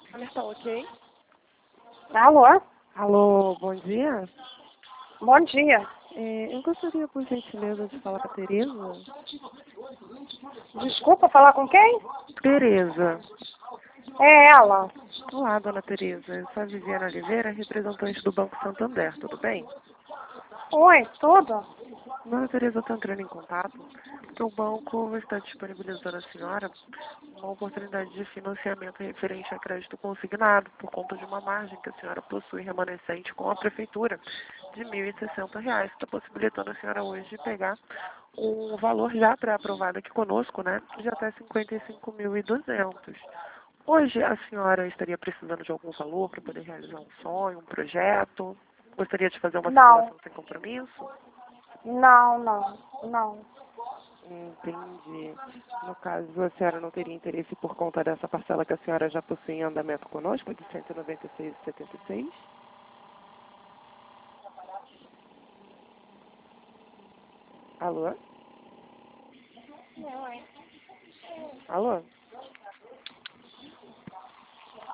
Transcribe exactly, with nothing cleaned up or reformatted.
Tá ok? Alô? Alô, bom dia. Bom dia. É, eu gostaria, por gentileza, de falar com a Tereza. Desculpa, falar com quem? Tereza. É ela. Olá, dona Tereza. Eu sou a Viviana Oliveira, representante do Banco Santander, tudo bem? Oi, tudo? Dona Tereza, eu estou entrando em contato porque o banco está disponibilizando à senhora uma oportunidade de financiamento referente a crédito consignado por conta de uma margem que a senhora possui remanescente com a prefeitura de mil e sessenta reais, que está possibilitando a senhora hoje de pegar um valor já pré-aprovado aqui conosco, né, de até cinquenta e cinco mil e duzentos. Hoje a senhora estaria precisando de algum valor para poder realizar um sonho, um projeto? Gostaria de fazer uma Não, simulação sem compromisso? não, não, não. Entendi. No caso, a senhora não teria interesse por conta dessa parcela que a senhora já possui em andamento conosco, de cento e noventa e seis reais e setenta e seis centavos? Alô? Alô?